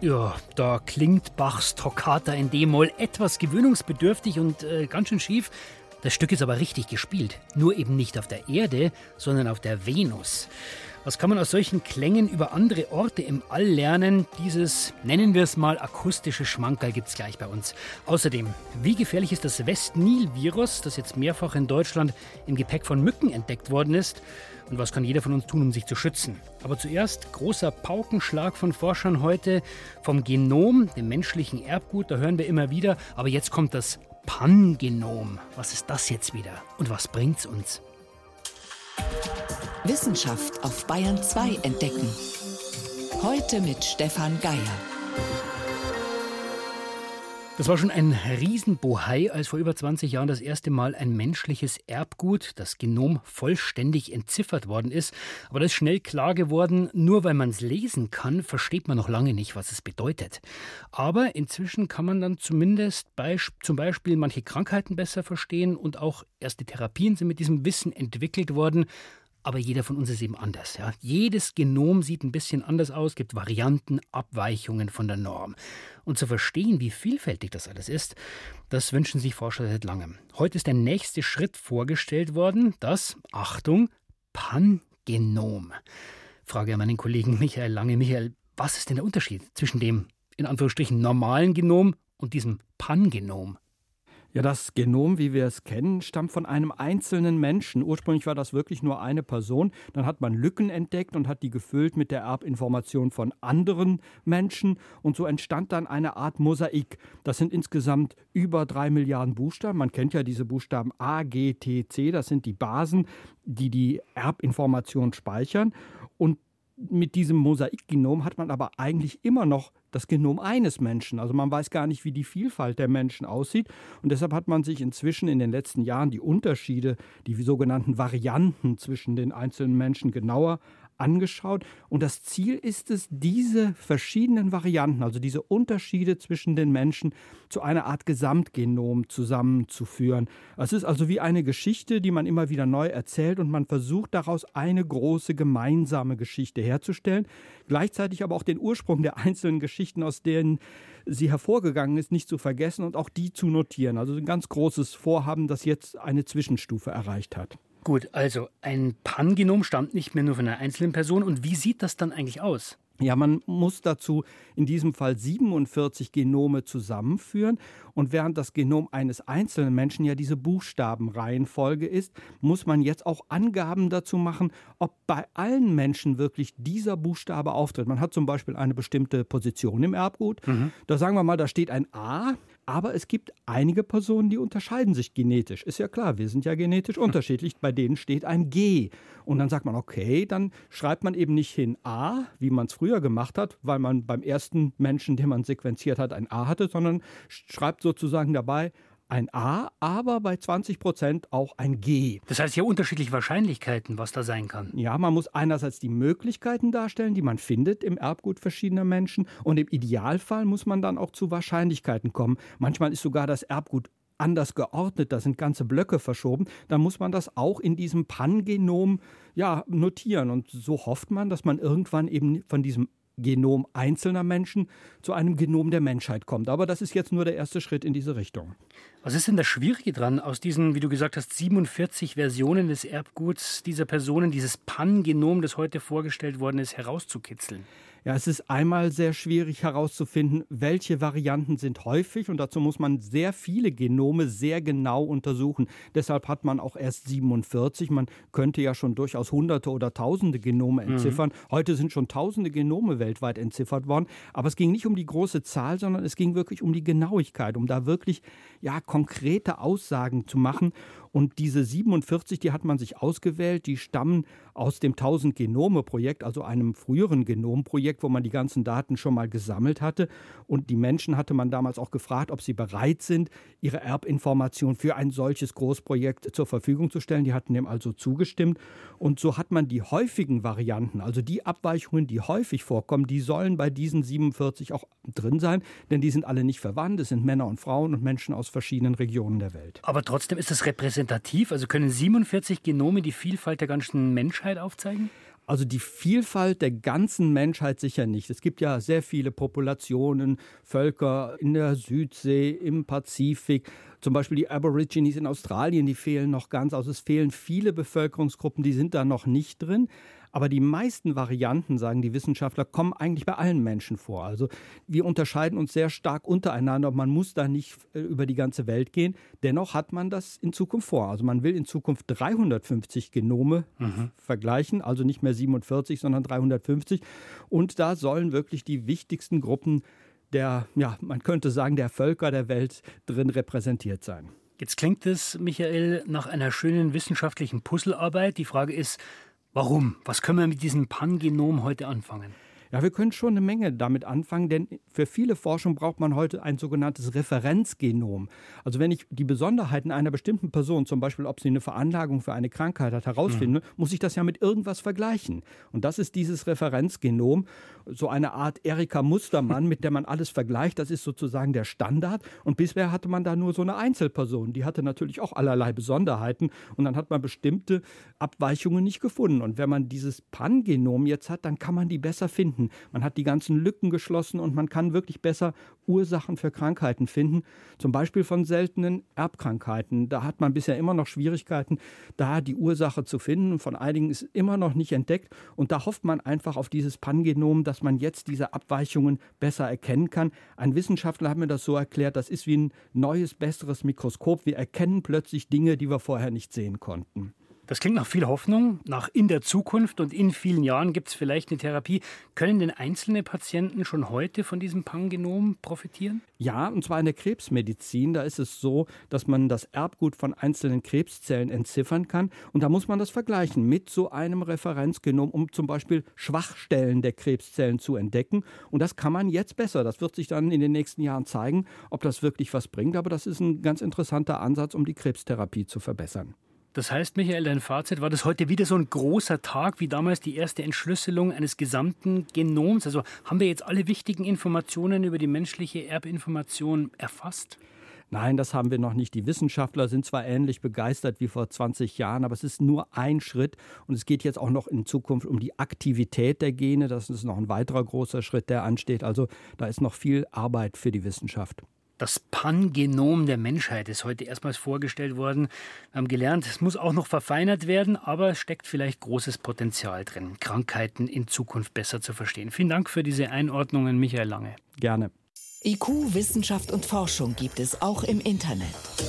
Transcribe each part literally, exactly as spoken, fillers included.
Ja, da klingt Bachs Toccata in D-Moll etwas gewöhnungsbedürftig und äh, ganz schön schief. Das Stück ist aber richtig gespielt. Nur eben nicht auf der Erde, sondern auf der Venus. Was kann man aus solchen Klängen über andere Orte im All lernen? Dieses, nennen wir es mal, akustische Schmankerl gibt's gleich bei uns. Außerdem, wie gefährlich ist das West-Nil-Virus, das jetzt mehrfach in Deutschland im Gepäck von Mücken entdeckt worden ist? Und was kann jeder von uns tun, um sich zu schützen? Aber zuerst großer Paukenschlag von Forschern heute vom Genom, dem menschlichen Erbgut, da hören wir immer wieder. Aber jetzt kommt das Pangenom. Was ist das jetzt wieder? Und was bringt's uns? Wissenschaft auf Bayern zwei entdecken. Heute mit Stefan Geier. Das war schon ein Riesenbohai, als vor über zwanzig Jahren das erste Mal ein menschliches Erbgut, das Genom, vollständig entziffert worden ist. Aber das ist schnell klar geworden, nur weil man es lesen kann, versteht man noch lange nicht, was es bedeutet. Aber inzwischen kann man dann zumindest bei, zum Beispiel manche Krankheiten besser verstehen und auch erste Therapien sind mit diesem Wissen entwickelt worden. Aber jeder von uns ist eben anders. Ja? Jedes Genom sieht ein bisschen anders aus, gibt Varianten, Abweichungen von der Norm. Und zu verstehen, wie vielfältig das alles ist, das wünschen sich Forscher seit langem. Heute ist der nächste Schritt vorgestellt worden, das, Achtung, Pangenom. Frage an meinen Kollegen Michael Lange. Michael, was ist denn der Unterschied zwischen dem, in Anführungsstrichen, normalen Genom und diesem Pangenom? Ja, das Genom, wie wir es kennen, stammt von einem einzelnen Menschen. Ursprünglich war das wirklich nur eine Person. Dann hat man Lücken entdeckt und hat die gefüllt mit der Erbinformation von anderen Menschen. Und so entstand dann eine Art Mosaik. Das sind insgesamt über drei Milliarden Buchstaben. Man kennt ja diese Buchstaben A, G, T, C. Das sind die Basen, die die Erbinformation speichern. Und mit diesem Mosaikgenom hat man aber eigentlich immer noch das Genom eines Menschen. Also man weiß gar nicht, wie die Vielfalt der Menschen aussieht. Und deshalb hat man sich inzwischen in den letzten Jahren die Unterschiede, die sogenannten Varianten zwischen den einzelnen Menschen genauer angeschaut. Und das Ziel ist es, diese verschiedenen Varianten, also diese Unterschiede zwischen den Menschen, zu einer Art Gesamtgenom zusammenzuführen. Es ist also wie eine Geschichte, die man immer wieder neu erzählt und man versucht daraus eine große gemeinsame Geschichte herzustellen. Gleichzeitig aber auch den Ursprung der einzelnen Geschichten, aus denen sie hervorgegangen ist, nicht zu vergessen und auch die zu notieren. Also ein ganz großes Vorhaben, das jetzt eine Zwischenstufe erreicht hat. Gut, also ein Pangenom stammt nicht mehr nur von einer einzelnen Person. Und wie sieht das dann eigentlich aus? Ja, man muss dazu in diesem Fall siebenundvierzig Genome zusammenführen. Und während das Genom eines einzelnen Menschen ja diese Buchstabenreihenfolge ist, muss man jetzt auch Angaben dazu machen, ob bei allen Menschen wirklich dieser Buchstabe auftritt. Man hat zum Beispiel eine bestimmte Position im Erbgut. Mhm. Da sagen wir mal, da steht ein A. Aber es gibt einige Personen, die unterscheiden sich genetisch. Ist ja klar, wir sind ja genetisch unterschiedlich. Bei denen steht ein G. Und dann sagt man, okay, dann schreibt man eben nicht hin A, wie man es früher gemacht hat, weil man beim ersten Menschen, den man sequenziert hat, ein A hatte, sondern schreibt sozusagen dabei ein A, aber bei zwanzig Prozent auch ein G. Das heißt ja unterschiedliche Wahrscheinlichkeiten, was da sein kann. Ja, man muss einerseits die Möglichkeiten darstellen, die man findet im Erbgut verschiedener Menschen. Und im Idealfall muss man dann auch zu Wahrscheinlichkeiten kommen. Manchmal ist sogar das Erbgut anders geordnet, da sind ganze Blöcke verschoben. Dann muss man das auch in diesem Pangenom ja, notieren. Und so hofft man, dass man irgendwann eben von diesem Genom einzelner Menschen zu einem Genom der Menschheit kommt. Aber das ist jetzt nur der erste Schritt in diese Richtung. Was ist denn das Schwierige dran, aus diesen, wie du gesagt hast, siebenundvierzig Versionen des Erbguts dieser Personen, dieses Pangenom, das heute vorgestellt worden ist, herauszukitzeln? Ja, es ist einmal sehr schwierig herauszufinden, welche Varianten sind häufig und dazu muss man sehr viele Genome sehr genau untersuchen. Deshalb hat man auch erst siebenundvierzig. Man könnte ja schon durchaus Hunderte oder Tausende Genome entziffern. Mhm. Heute sind schon Tausende Genome weltweit entziffert worden. Aber es ging nicht um die große Zahl, sondern es ging wirklich um die Genauigkeit, um da wirklich ja, konkrete Aussagen zu machen. Und diese siebenundvierzig, die hat man sich ausgewählt, die stammen aus dem tausend-Genome-Projekt, also einem früheren Genomprojekt, wo man die ganzen Daten schon mal gesammelt hatte. Und die Menschen hatte man damals auch gefragt, ob sie bereit sind, ihre Erbinformation für ein solches Großprojekt zur Verfügung zu stellen. Die hatten dem also zugestimmt. Und so hat man die häufigen Varianten, also die Abweichungen, die häufig vorkommen, die sollen bei diesen siebenundvierzig auch drin sein, denn die sind alle nicht verwandt. Es sind Männer und Frauen und Menschen aus verschiedenen Regionen der Welt. Aber trotzdem ist das repräsentativ, also können siebenundvierzig Genome die Vielfalt der ganzen Menschheit aufzeigen? Also die Vielfalt der ganzen Menschheit sicher nicht. Es gibt ja sehr viele Populationen, Völker in der Südsee, im Pazifik. Zum Beispiel die Aborigines in Australien, die fehlen noch ganz. Also es fehlen viele Bevölkerungsgruppen, die sind da noch nicht drin. Aber die meisten Varianten, sagen die Wissenschaftler, kommen eigentlich bei allen Menschen vor. Also wir unterscheiden uns sehr stark untereinander. Man muss da nicht äh, über die ganze Welt gehen. Dennoch hat man das in Zukunft vor. Also man will in Zukunft dreihundertfünfzig Genome mhm. vergleichen. Also nicht mehr siebenundvierzig, sondern dreihundertfünfzig. Und da sollen wirklich die wichtigsten Gruppen der, ja, man könnte sagen, der Völker der Welt drin repräsentiert sein. Jetzt klingt es, Michael, nach einer schönen wissenschaftlichen Puzzlearbeit. Die Frage ist, warum? Was können wir mit diesem Pangenom heute anfangen? Ja, wir können schon eine Menge damit anfangen, denn für viele Forschung braucht man heute ein sogenanntes Referenzgenom. Also wenn ich die Besonderheiten einer bestimmten Person, zum Beispiel ob sie eine Veranlagung für eine Krankheit hat, herausfinde, mhm. muss ich das ja mit irgendwas vergleichen. Und das ist dieses Referenzgenom, so eine Art Erika Mustermann, mit der man alles vergleicht. Das ist sozusagen der Standard. Und bisher hatte man da nur so eine Einzelperson. Die hatte natürlich auch allerlei Besonderheiten. Und dann hat man bestimmte Abweichungen nicht gefunden. Und wenn man dieses Pangenom jetzt hat, dann kann man die besser finden. Man hat die ganzen Lücken geschlossen und man kann wirklich besser Ursachen für Krankheiten finden. Zum Beispiel von seltenen Erbkrankheiten. Da hat man bisher immer noch Schwierigkeiten, da die Ursache zu finden. Von einigen ist immer noch nicht entdeckt. Und da hofft man einfach auf dieses Pangenom, dass man jetzt diese Abweichungen besser erkennen kann. Ein Wissenschaftler hat mir das so erklärt, das ist wie ein neues, besseres Mikroskop. Wir erkennen plötzlich Dinge, die wir vorher nicht sehen konnten. Das klingt nach viel Hoffnung, nach in der Zukunft und in vielen Jahren gibt es vielleicht eine Therapie. Können denn einzelne Patienten schon heute von diesem Pangenom profitieren? Ja, und zwar in der Krebsmedizin. Da ist es so, dass man das Erbgut von einzelnen Krebszellen entziffern kann. Und da muss man das vergleichen mit so einem Referenzgenom, um zum Beispiel Schwachstellen der Krebszellen zu entdecken. Und das kann man jetzt besser. Das wird sich dann in den nächsten Jahren zeigen, ob das wirklich was bringt. Aber das ist ein ganz interessanter Ansatz, um die Krebstherapie zu verbessern. Das heißt, Michael, dein Fazit, war das heute wieder so ein großer Tag wie damals die erste Entschlüsselung eines gesamten Genoms? Also haben wir jetzt alle wichtigen Informationen über die menschliche Erbinformation erfasst? Nein, das haben wir noch nicht. Die Wissenschaftler sind zwar ähnlich begeistert wie vor zwanzig Jahren, aber es ist nur ein Schritt. Und es geht jetzt auch noch in Zukunft um die Aktivität der Gene. Das ist noch ein weiterer großer Schritt, der ansteht. Also da ist noch viel Arbeit für die Wissenschaft. Das Pangenom der Menschheit ist heute erstmals vorgestellt worden. Wir haben gelernt, es muss auch noch verfeinert werden, aber es steckt vielleicht großes Potenzial drin, Krankheiten in Zukunft besser zu verstehen. Vielen Dank für diese Einordnungen, Michael Lange. Gerne. I Q, Wissenschaft und Forschung gibt es auch im Internet.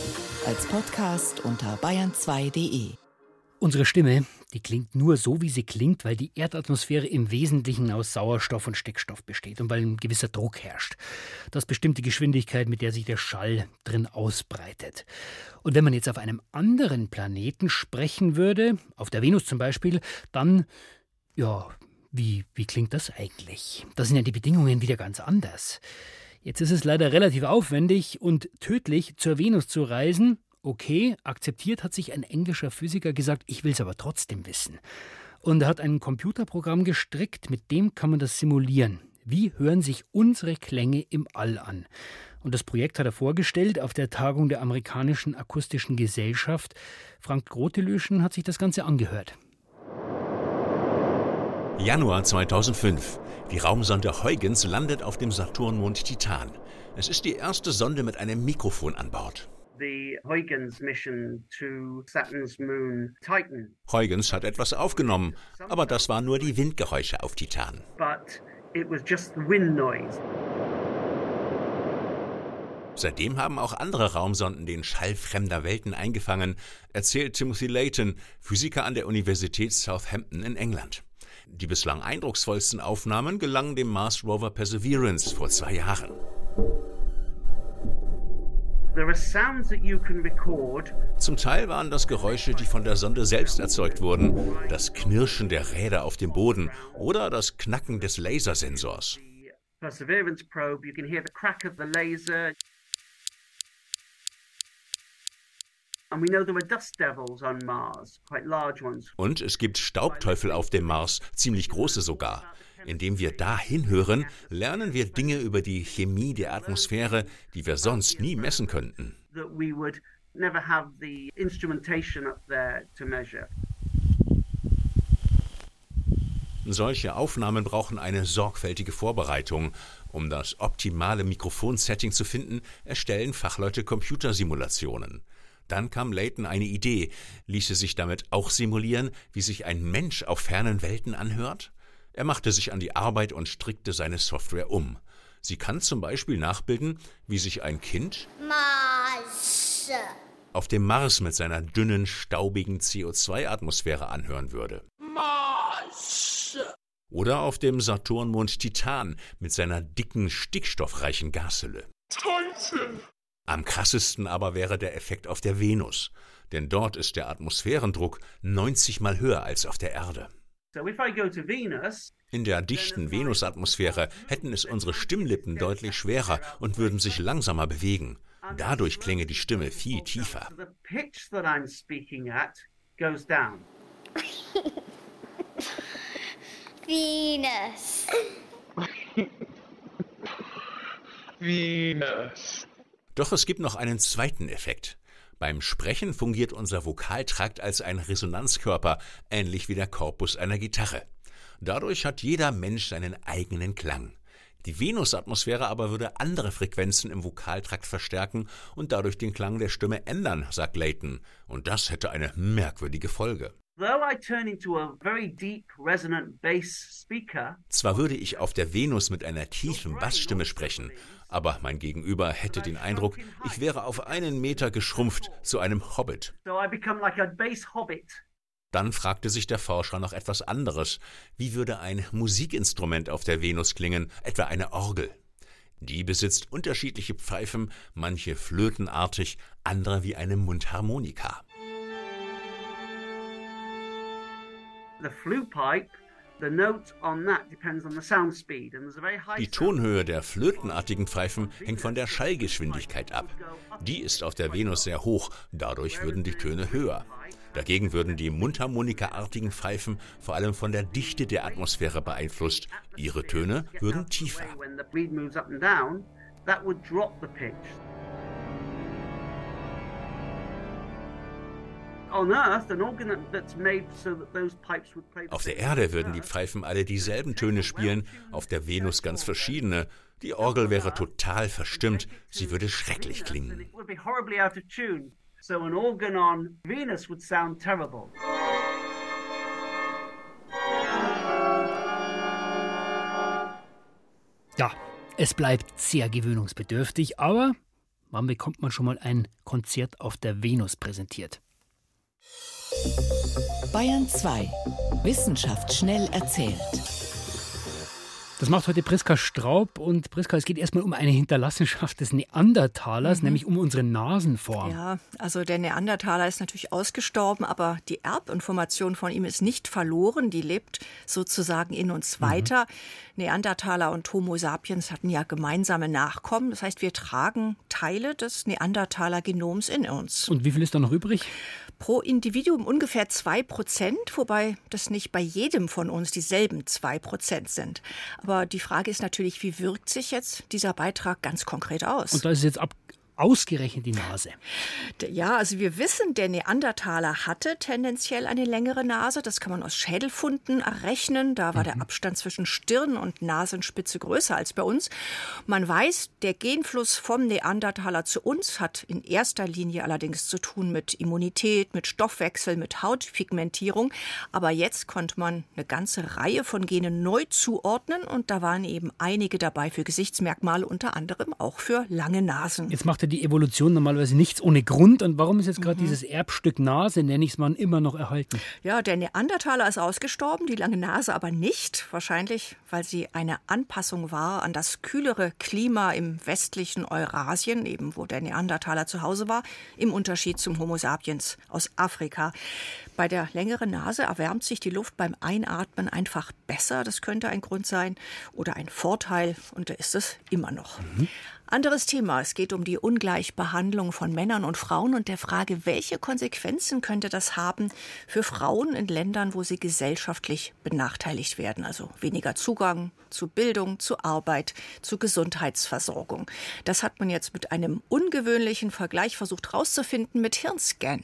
Als Podcast unter bayern zwei punkt de. Unsere Stimme, die klingt nur so, wie sie klingt, weil die Erdatmosphäre im Wesentlichen aus Sauerstoff und Stickstoff besteht und weil ein gewisser Druck herrscht. Das bestimmt die Geschwindigkeit, mit der sich der Schall drin ausbreitet. Und wenn man jetzt auf einem anderen Planeten sprechen würde, auf der Venus zum Beispiel, dann, ja, wie, wie klingt das eigentlich? Da sind ja die Bedingungen wieder ganz anders. Jetzt ist es leider relativ aufwendig und tödlich, zur Venus zu reisen. Okay, akzeptiert hat sich ein englischer Physiker gesagt, ich will es aber trotzdem wissen. Und er hat ein Computerprogramm gestrickt, mit dem kann man das simulieren. Wie hören sich unsere Klänge im All an? Und das Projekt hat er vorgestellt auf der Tagung der Amerikanischen Akustischen Gesellschaft. Frank Grotelöschen hat sich das Ganze angehört. Januar zweitausendfünf. Die Raumsonde Huygens landet auf dem Saturnmond Titan. Es ist die erste Sonde mit einem Mikrofon an Bord. The Huygens mission to Saturn's moon Titan. Huygens hat etwas aufgenommen, aber das waren nur die Windgeräusche auf Titan. But it was just the wind noise. Seitdem haben auch andere Raumsonden den Schall fremder Welten eingefangen, erzählt Timothy Layton, Physiker an der Universität Southampton in England. Die bislang eindrucksvollsten Aufnahmen gelangen dem Mars Rover Perseverance vor zwei Jahren. Zum Teil waren das Geräusche, die von der Sonde selbst erzeugt wurden, das Knirschen der Räder auf dem Boden oder das Knacken des Lasersensors. Und es gibt Staubteufel auf dem Mars, ziemlich große sogar. Indem wir da hinhören, lernen wir Dinge über die Chemie der Atmosphäre, die wir sonst nie messen könnten. Solche Aufnahmen brauchen eine sorgfältige Vorbereitung. Um das optimale Mikrofonsetting zu finden, erstellen Fachleute Computersimulationen. Dann kam Layton eine Idee. Ließe sich damit auch simulieren, wie sich ein Mensch auf fernen Welten anhört? Er machte sich an die Arbeit und strickte seine Software um. Sie kann zum Beispiel nachbilden, wie sich ein Kind Mars. auf dem Mars mit seiner dünnen, staubigen C O zwei Atmosphäre anhören würde. Mars. Oder auf dem Saturnmond Titan mit seiner dicken, stickstoffreichen Gashülle. Teufel. Am krassesten aber wäre der Effekt auf der Venus, denn dort ist der Atmosphärendruck neunzig Mal höher als auf der Erde. In der dichten Venusatmosphäre hätten es unsere Stimmlippen deutlich schwerer und würden sich langsamer bewegen. Dadurch klinge die Stimme viel tiefer. Venus. Venus. Doch es gibt noch einen zweiten Effekt. Beim Sprechen fungiert unser Vokaltrakt als ein Resonanzkörper, ähnlich wie der Korpus einer Gitarre. Dadurch hat jeder Mensch seinen eigenen Klang. Die Venusatmosphäre aber würde andere Frequenzen im Vokaltrakt verstärken und dadurch den Klang der Stimme ändern, sagt Layton. Und das hätte eine merkwürdige Folge. Zwar würde ich auf der Venus mit einer tiefen Bassstimme sprechen, aber mein Gegenüber hätte den Eindruck, ich wäre auf einen Meter geschrumpft zu einem Hobbit. Dann fragte sich der Forscher noch etwas anderes. Wie würde ein Musikinstrument auf der Venus klingen, etwa eine Orgel? Die besitzt unterschiedliche Pfeifen, manche flötenartig, andere wie eine Mundharmonika. Die Tonhöhe der flötenartigen Pfeifen hängt von der Schallgeschwindigkeit ab. Die ist auf der Venus sehr hoch, dadurch würden die Töne höher. Dagegen würden die Mundharmonika-artigen Pfeifen vor allem von der Dichte der Atmosphäre beeinflusst. Ihre Töne würden tiefer. Auf der Erde würden die Pfeifen alle dieselben Töne spielen, auf der Venus ganz verschiedene. Die Orgel wäre total verstimmt, sie würde schrecklich klingen. Ja, es bleibt sehr gewöhnungsbedürftig, aber wann bekommt man schon mal ein Konzert auf der Venus präsentiert? Bayern zwei. Wissenschaft schnell erzählt. Das macht heute Priska Straub. Und Priska, es geht erstmal um eine Hinterlassenschaft des Neandertalers, mhm. nämlich um unsere Nasenform. Ja, also der Neandertaler ist natürlich ausgestorben, aber die Erbinformation von ihm ist nicht verloren. Die lebt sozusagen in uns mhm. weiter. Neandertaler und Homo sapiens hatten ja gemeinsame Nachkommen. Das heißt, wir tragen Teile des Neandertaler-Genoms in uns. Und wie viel ist da noch übrig? Pro Individuum ungefähr zwei Prozent, wobei das nicht bei jedem von uns dieselben zwei Prozent sind. Aber die Frage ist natürlich, wie wirkt sich jetzt dieser Beitrag ganz konkret aus? Und da ist es jetzt ab ausgerechnet die Nase. Ja, also wir wissen, der Neandertaler hatte tendenziell eine längere Nase. Das kann man aus Schädelfunden errechnen. Da war mhm. der Abstand zwischen Stirn und Nasenspitze größer als bei uns. Man weiß, der Genfluss vom Neandertaler zu uns hat in erster Linie allerdings zu tun mit Immunität, mit Stoffwechsel, mit Hautpigmentierung. Aber jetzt konnte man eine ganze Reihe von Genen neu zuordnen. Und da waren eben einige dabei für Gesichtsmerkmale, unter anderem auch für lange Nasen. Jetzt macht die Evolution normalerweise nichts ohne Grund. Und warum ist jetzt gerade mhm. dieses Erbstück Nase, nenne ich es mal, immer noch erhalten? Ja, der Neandertaler ist ausgestorben, die lange Nase aber nicht. Wahrscheinlich, weil sie eine Anpassung war an das kühlere Klima im westlichen Eurasien, eben wo der Neandertaler zu Hause war, im Unterschied zum Homo sapiens aus Afrika. Bei der längeren Nase erwärmt sich die Luft beim Einatmen einfach besser. Das könnte ein Grund sein oder ein Vorteil. Und da ist es immer noch. Mhm. Anderes Thema. Es geht um die Ungleichbehandlung von Männern und Frauen und der Frage, welche Konsequenzen könnte das haben für Frauen in Ländern, wo sie gesellschaftlich benachteiligt werden. Also weniger Zugang zu Bildung, zu Arbeit, zu Gesundheitsversorgung. Das hat man jetzt mit einem ungewöhnlichen Vergleich versucht herauszufinden mit Hirnscans.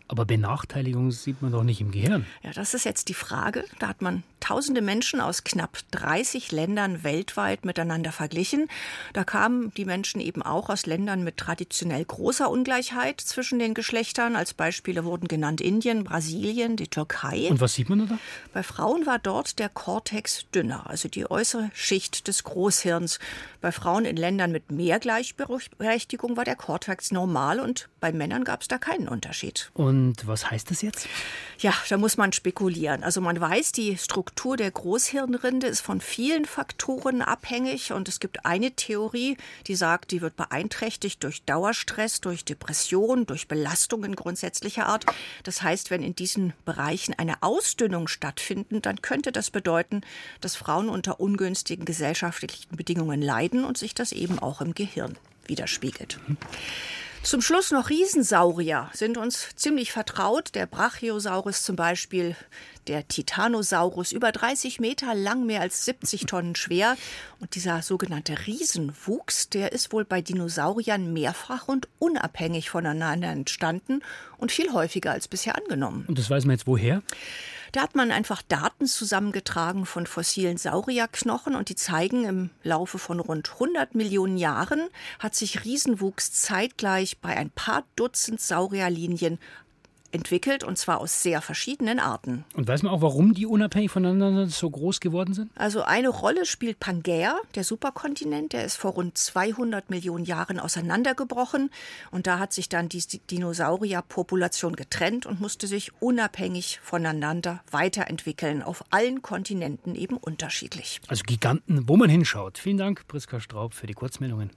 Aber Benachteiligung sieht man doch nicht im Gehirn. Ja, das ist jetzt die Frage. Da hat man tausende Menschen aus knapp dreißig Ländern weltweit miteinander verglichen. Da kamen die Menschen eben auch aus Ländern mit traditionell großer Ungleichheit zwischen den Geschlechtern. Als Beispiele wurden genannt Indien, Brasilien, die Türkei. Und was sieht man da? Bei Frauen war dort der Kortex dünner, also die äußere Schicht des Großhirns. Bei Frauen in Ländern mit mehr Gleichberechtigung war der Kortex normal und bei Männern gab es da keinen Unterschied. Und was heißt das jetzt? Ja, da muss man spekulieren. Also man weiß, die Struktur der Großhirnrinde ist von vielen Faktoren abhängig und es gibt eine Theorie, die sagt, die wird beeinträchtigt durch Dauerstress, durch Depression, durch Belastungen grundsätzlicher Art. Das heißt, wenn in diesen Bereichen eine Ausdünnung stattfindet, dann könnte das bedeuten, dass Frauen unter ungünstigen gesellschaftlichen Bedingungen leiden und sich das eben auch im Gehirn widerspiegelt. Zum Schluss noch Riesensaurier sind uns ziemlich vertraut. Der Brachiosaurus zum Beispiel, der Titanosaurus, über dreißig Meter lang, mehr als siebzig Tonnen schwer. Und dieser sogenannte Riesenwuchs, der ist wohl bei Dinosauriern mehrfach und unabhängig voneinander entstanden und viel häufiger als bisher angenommen. Und das weiß man jetzt woher? Da hat man einfach Daten zusammengetragen von fossilen Saurierknochen und die zeigen, im Laufe von rund hundert Millionen Jahren hat sich Riesenwuchs zeitgleich bei ein paar Dutzend Saurierlinien entwickelt, und zwar aus sehr verschiedenen Arten. Und weiß man auch, warum die unabhängig voneinander so groß geworden sind? Also eine Rolle spielt Pangaea, der Superkontinent. Der ist vor rund zweihundert Millionen Jahren auseinandergebrochen. Und da hat sich dann die Dinosaurierpopulation getrennt und musste sich unabhängig voneinander weiterentwickeln. Auf allen Kontinenten eben unterschiedlich. Also Giganten, wo man hinschaut. Vielen Dank, Priska Straub, für die Kurzmeldungen.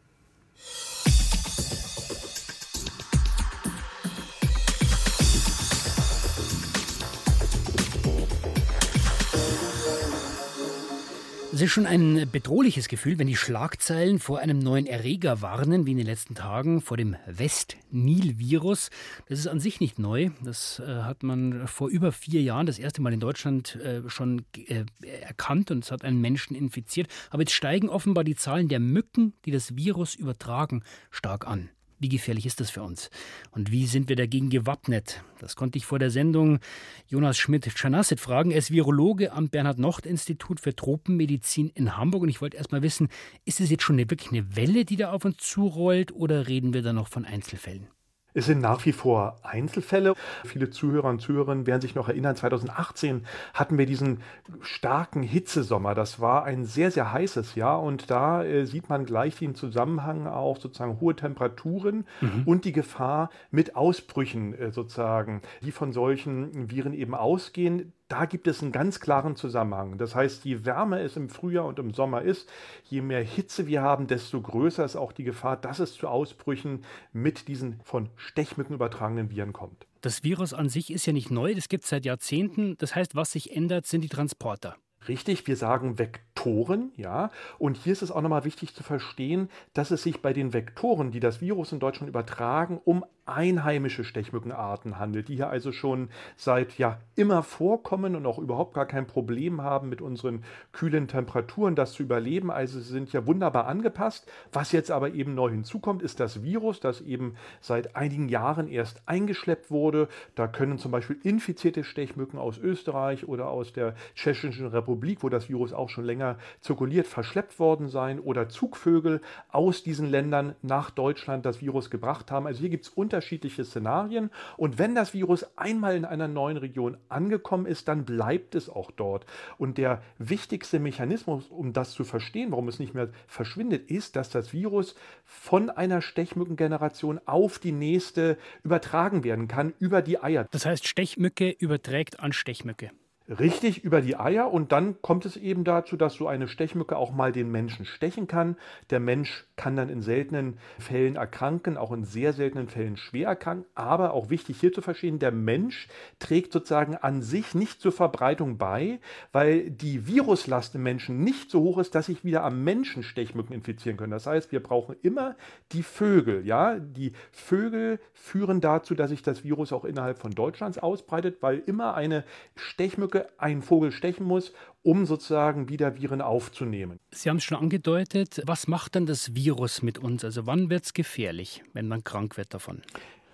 Es ist schon ein bedrohliches Gefühl, wenn die Schlagzeilen vor einem neuen Erreger warnen, wie in den letzten Tagen vor dem West-Nil-Virus. Das ist an sich nicht neu. Das äh, hat man vor über vier Jahren das erste Mal in Deutschland äh, schon äh, erkannt und es hat einen Menschen infiziert. Aber jetzt steigen offenbar die Zahlen der Mücken, die das Virus übertragen, stark an. Wie gefährlich ist das für uns? Und wie sind wir dagegen gewappnet? Das konnte ich vor der Sendung Jonas Schmidt-Czernasset fragen. Er ist Virologe am Bernhard-Nocht-Institut für Tropenmedizin in Hamburg. Und ich wollte erst mal wissen, ist es jetzt schon eine, wirklich eine Welle, die da auf uns zurollt, oder reden wir da noch von Einzelfällen? Es sind nach wie vor Einzelfälle. Viele Zuhörer und Zuhörerinnen werden sich noch erinnern, zweitausendachtzehn hatten wir diesen starken Hitzesommer. Das war ein sehr, sehr heißes Jahr und da äh, sieht man gleich den Zusammenhang auch sozusagen hohe Temperaturen mhm. und die Gefahr mit Ausbrüchen äh, sozusagen, die von solchen Viren eben ausgehen. Da gibt es einen ganz klaren Zusammenhang. Das heißt, je wärmer es im Frühjahr und im Sommer ist, je mehr Hitze wir haben, desto größer ist auch die Gefahr, dass es zu Ausbrüchen mit diesen von Stechmücken übertragenen Viren kommt. Das Virus an sich ist ja nicht neu, das gibt es seit Jahrzehnten. Das heißt, was sich ändert, sind die Transporter. Richtig, wir sagen Vektoren, ja. Und hier ist es auch nochmal wichtig zu verstehen, dass es sich bei den Vektoren, die das Virus in Deutschland übertragen, um einheimische Stechmückenarten handelt, die hier also schon seit ja immer vorkommen und auch überhaupt gar kein Problem haben, mit unseren kühlen Temperaturen das zu überleben. Also sie sind ja wunderbar angepasst. Was jetzt aber eben neu hinzukommt, ist das Virus, das eben seit einigen Jahren erst eingeschleppt wurde. Da können zum Beispiel infizierte Stechmücken aus Österreich oder aus der Tschechischen Republik, wo das Virus auch schon länger zirkuliert, verschleppt worden sein, oder Zugvögel aus diesen Ländern nach Deutschland das Virus gebracht haben. Also hier gibt es unterschiedliche Szenarien, und wenn das Virus einmal in einer neuen Region angekommen ist, dann bleibt es auch dort. Und der wichtigste Mechanismus, um das zu verstehen, warum es nicht mehr verschwindet, ist, dass das Virus von einer Stechmückengeneration auf die nächste übertragen werden kann über die Eier. Das heißt, Stechmücke überträgt an Stechmücke. Richtig, über die Eier, und dann kommt es eben dazu, dass so eine Stechmücke auch mal den Menschen stechen kann. Der Mensch kann dann in seltenen Fällen erkranken, auch in sehr seltenen Fällen schwer erkranken. Aber auch wichtig hier zu verstehen, der Mensch trägt sozusagen an sich nicht zur Verbreitung bei, weil die Viruslast im Menschen nicht so hoch ist, dass sich wieder am Menschen Stechmücken infizieren können. Das heißt, wir brauchen immer die Vögel. Ja? Die Vögel führen dazu, dass sich das Virus auch innerhalb von Deutschlands ausbreitet, weil immer eine Stechmücke einen Vogel stechen muss, um sozusagen wieder Viren aufzunehmen. Sie haben es schon angedeutet. Was macht dann das Virus mit uns? Also wann wird es gefährlich, wenn man krank wird davon?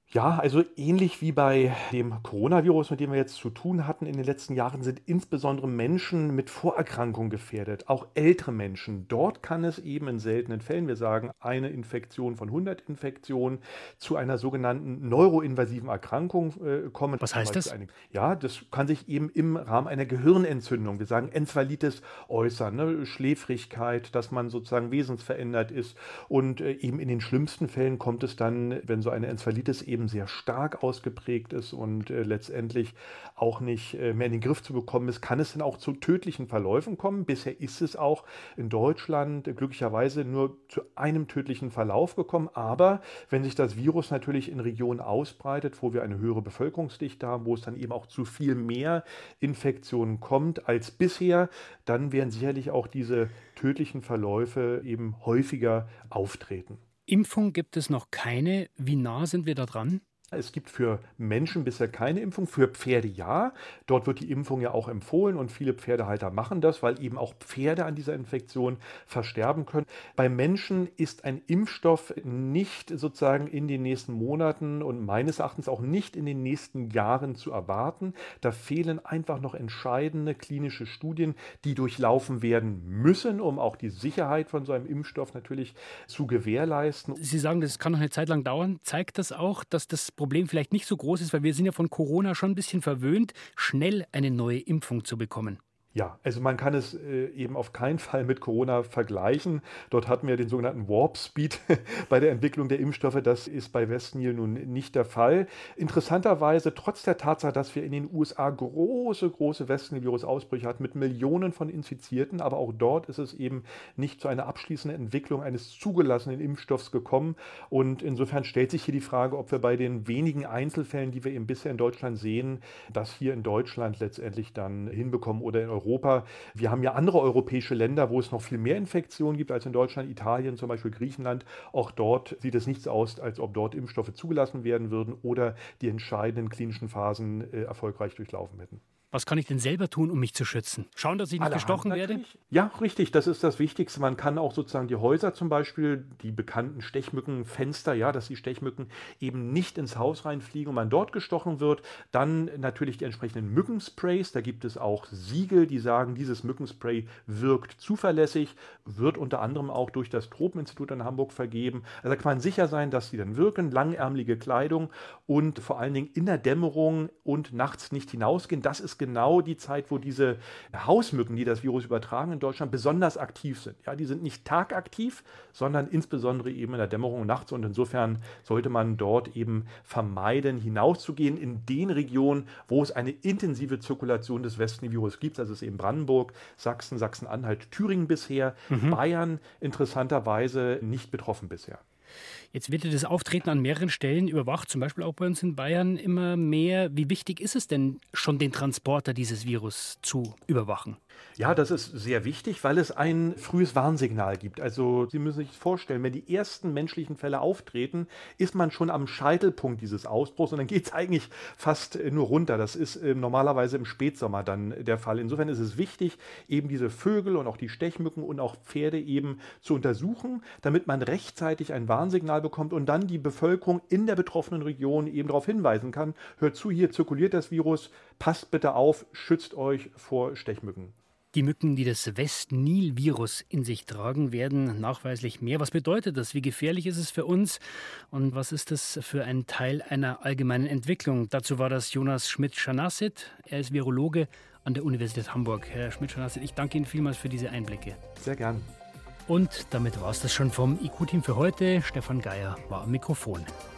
Ja, also ähnlich wie bei dem Coronavirus, mit dem wir jetzt zu tun hatten in den letzten Jahren, sind insbesondere Menschen mit Vorerkrankungen gefährdet, auch ältere Menschen. Dort kann es eben in seltenen Fällen, wir sagen eine Infektion von hundert Infektionen, zu einer sogenannten neuroinvasiven Erkrankung äh, kommen. Was heißt das? Eine, ja, das kann sich eben im Rahmen einer Gehirnentzündung, wir sagen Enzephalitis, äußern, ne? Schläfrigkeit, dass man sozusagen wesensverändert ist und äh, eben in den schlimmsten Fällen kommt es dann, wenn so eine Enzephalitis eben sehr stark ausgeprägt ist und äh, letztendlich auch nicht äh, mehr in den Griff zu bekommen ist, kann es dann auch zu tödlichen Verläufen kommen. Bisher ist es auch in Deutschland äh, glücklicherweise nur zu einem tödlichen Verlauf gekommen. Aber wenn sich das Virus natürlich in Regionen ausbreitet, wo wir eine höhere Bevölkerungsdichte haben, wo es dann eben auch zu viel mehr Infektionen kommt als bisher, dann werden sicherlich auch diese tödlichen Verläufe eben häufiger auftreten. Impfung gibt es noch keine. Wie nah sind wir da dran? Es gibt für Menschen bisher keine Impfung, für Pferde ja. Dort wird die Impfung ja auch empfohlen und viele Pferdehalter machen das, weil eben auch Pferde an dieser Infektion versterben können. Bei Menschen ist ein Impfstoff nicht sozusagen in den nächsten Monaten und meines Erachtens auch nicht in den nächsten Jahren zu erwarten. Da fehlen einfach noch entscheidende klinische Studien, die durchlaufen werden müssen, um auch die Sicherheit von so einem Impfstoff natürlich zu gewährleisten. Sie sagen, das kann noch eine Zeit lang dauern. Zeigt das auch, dass das Problem vielleicht nicht so groß ist, weil wir sind ja von Corona schon ein bisschen verwöhnt, schnell eine neue Impfung zu bekommen? Ja, also man kann es äh, eben auf keinen Fall mit Corona vergleichen. Dort hatten wir den sogenannten Warp Speed bei der Entwicklung der Impfstoffe. Das ist bei Westnil nun nicht der Fall. Interessanterweise, trotz der Tatsache, dass wir in den U S A große, große Westnil-Virus-Ausbrüche hatten mit Millionen von Infizierten, aber auch dort ist es eben nicht zu einer abschließenden Entwicklung eines zugelassenen Impfstoffs gekommen. Und insofern stellt sich hier die Frage, ob wir bei den wenigen Einzelfällen, die wir eben bisher in Deutschland sehen, das hier in Deutschland letztendlich dann hinbekommen oder in Europa. Europa. Wir haben ja andere europäische Länder, wo es noch viel mehr Infektionen gibt als in Deutschland, Italien, zum Beispiel Griechenland. Auch dort sieht es nicht so aus, als ob dort Impfstoffe zugelassen werden würden oder die entscheidenden klinischen Phasen äh, erfolgreich durchlaufen hätten. Was kann ich denn selber tun, um mich zu schützen? Schauen, dass ich nicht Allerhand gestochen werde? Natürlich. Ja, richtig, das ist das Wichtigste. Man kann auch sozusagen die Häuser zum Beispiel, die bekannten Stechmückenfenster, ja, dass die Stechmücken eben nicht ins Haus reinfliegen und man dort gestochen wird. Dann natürlich die entsprechenden Mückensprays. Da gibt es auch Siegel, die sagen, dieses Mückenspray wirkt zuverlässig, wird unter anderem auch durch das Tropeninstitut in Hamburg vergeben. Also da kann man sicher sein, dass sie dann wirken. Langärmelige Kleidung und vor allen Dingen in der Dämmerung und nachts nicht hinausgehen. Das ist genau die Zeit, wo diese Hausmücken, die das Virus übertragen in Deutschland, besonders aktiv sind. Ja, die sind nicht tagaktiv, sondern insbesondere eben in der Dämmerung nachts und insofern sollte man dort eben vermeiden, hinauszugehen in den Regionen, wo es eine intensive Zirkulation des Westnil-Virus gibt. Das ist eben Brandenburg, Sachsen, Sachsen-Anhalt, Thüringen bisher, mhm. Bayern interessanterweise nicht betroffen bisher. Jetzt wird ja das Auftreten an mehreren Stellen überwacht, zum Beispiel auch bei uns in Bayern immer mehr. Wie wichtig ist es denn, schon den Transporter dieses Virus zu überwachen? Ja, das ist sehr wichtig, weil es ein frühes Warnsignal gibt. Also Sie müssen sich vorstellen, wenn die ersten menschlichen Fälle auftreten, ist man schon am Scheitelpunkt dieses Ausbruchs und dann geht es eigentlich fast nur runter. Das ist äh, normalerweise im Spätsommer dann der Fall. Insofern ist es wichtig, eben diese Vögel und auch die Stechmücken und auch Pferde eben zu untersuchen, damit man rechtzeitig ein Warnsignal bekommt und dann die Bevölkerung in der betroffenen Region eben darauf hinweisen kann, hört zu, hier zirkuliert das Virus, passt bitte auf, schützt euch vor Stechmücken. Die Mücken, die das Westnil-Virus in sich tragen, werden nachweislich mehr. Was bedeutet das? Wie gefährlich ist es für uns? Und was ist das für ein Teil einer allgemeinen Entwicklung? Dazu war das Jonas Schmidt-Schanassit. Er ist Virologe an der Universität Hamburg. Herr Schmidt-Schanassit, ich danke Ihnen vielmals für diese Einblicke. Sehr gern. Und damit war es das schon vom I Q-Team für heute. Stefan Geier war am Mikrofon.